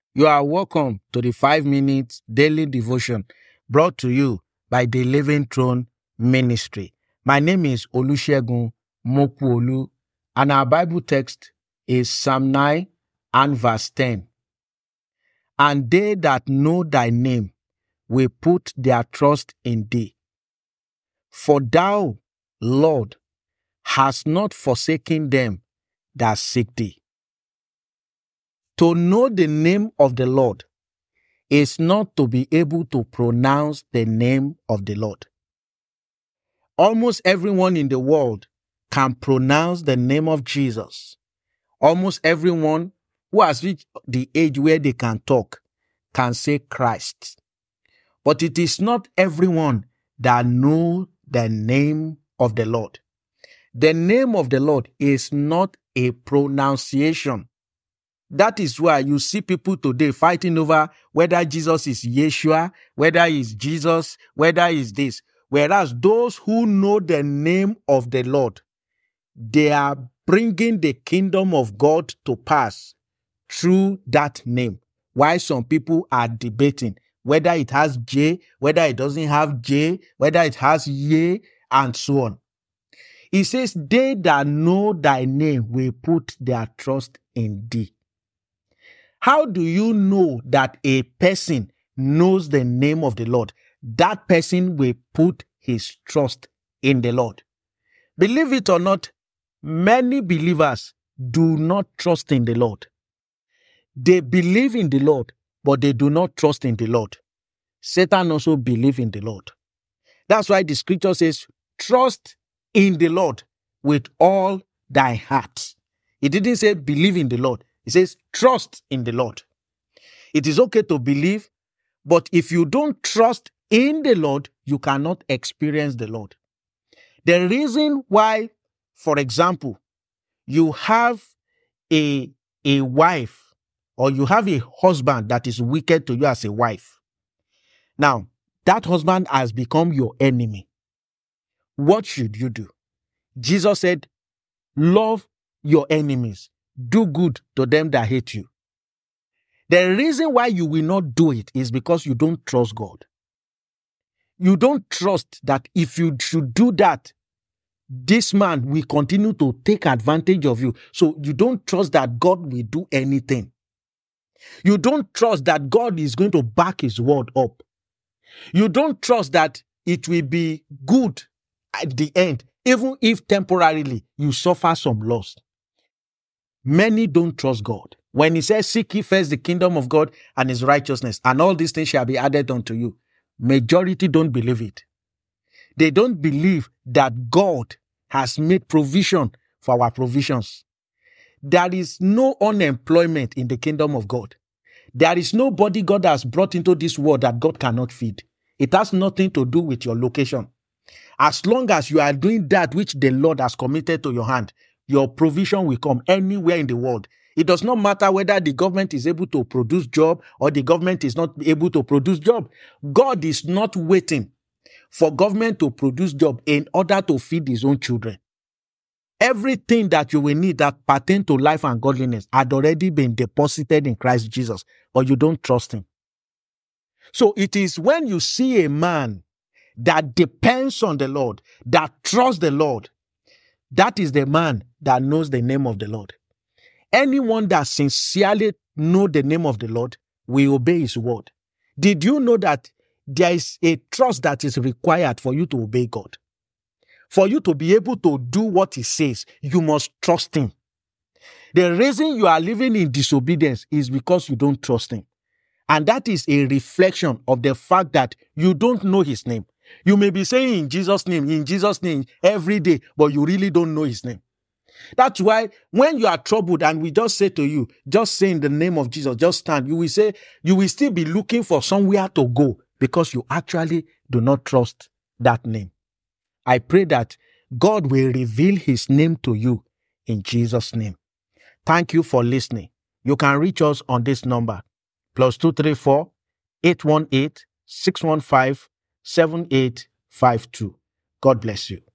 You are welcome to the 5-minute daily devotion brought to you by the Living Throne Ministry. My name is Olusegun Mokuolu, and our Bible text is Psalm 9 and verse 10. And they that know thy name will put their trust in thee. For thou, Lord, hast not forsaken them that seek thee. To know the name of the Lord is not to be able to pronounce the name of the Lord. Almost everyone in the world can pronounce the name of Jesus. Almost everyone who has reached the age where they can talk can say Christ. But it is not everyone that knows the name of the Lord. The name of the Lord is not a pronunciation. That is why you see people today fighting over whether Jesus is Yeshua, whether he's Jesus, whether he's this. Whereas those who know the name of the Lord, they are bringing the kingdom of God to pass through that name. While some people are debating whether it has J, whether it doesn't have J, whether it has Ye, and so on. He says, they that know thy name will put their trust in thee. How do you know that a person knows the name of the Lord? That person will put his trust in the Lord. Believe it or not, many believers do not trust in the Lord. They believe in the Lord, but they do not trust in the Lord. Satan also believes in the Lord. That's why the scripture says, trust in the Lord with all thy heart. It didn't say believe in the Lord. It says trust in the Lord. It is okay to believe, but if you don't trust in the Lord, you cannot experience the Lord. The reason why, for example, you have a wife or you have a husband that is wicked to you as a wife. Now, that husband has become your enemy. What should you do? Jesus said, love your enemies. Do good to them that hate you. The reason why you will not do it is because you don't trust God. You don't trust that if you should do that, this man will continue to take advantage of you. So you don't trust that God will do anything. You don't trust that God is going to back his word up. You don't trust that it will be good at the end, even if temporarily you suffer some loss. Many don't trust God. When he says, seek ye first the kingdom of God and his righteousness, and all these things shall be added unto you, majority don't believe it. They don't believe that God has made provision for our provisions. There is no unemployment in the kingdom of God. There is nobody God has brought into this world that God cannot feed. It has nothing to do with your location. As long as you are doing that which the Lord has committed to your hand, your provision will come anywhere in the world. It does not matter whether the government is able to produce job or the government is not able to produce job. God is not waiting for government to produce job in order to feed his own children. Everything that you will need that pertain to life and godliness had already been deposited in Christ Jesus, but you don't trust him. So it is when you see a man that depends on the Lord, that trusts the Lord, that is the man that knows the name of the Lord. Anyone that sincerely knows the name of the Lord will obey his word. Did you know that there is a trust that is required for you to obey God? For you to be able to do what he says, you must trust him. The reason you are living in disobedience is because you don't trust him. And that is a reflection of the fact that you don't know his name. You may be saying in Jesus' name every day, but you really don't know his name. That's why when you are troubled and we just say to you, just say in the name of Jesus, just stand, you will still be looking for somewhere to go because you actually do not trust that name. I pray that God will reveal his name to you in Jesus' name. Thank you for listening. You can reach us on this number, +234 818 615 7852. God bless you.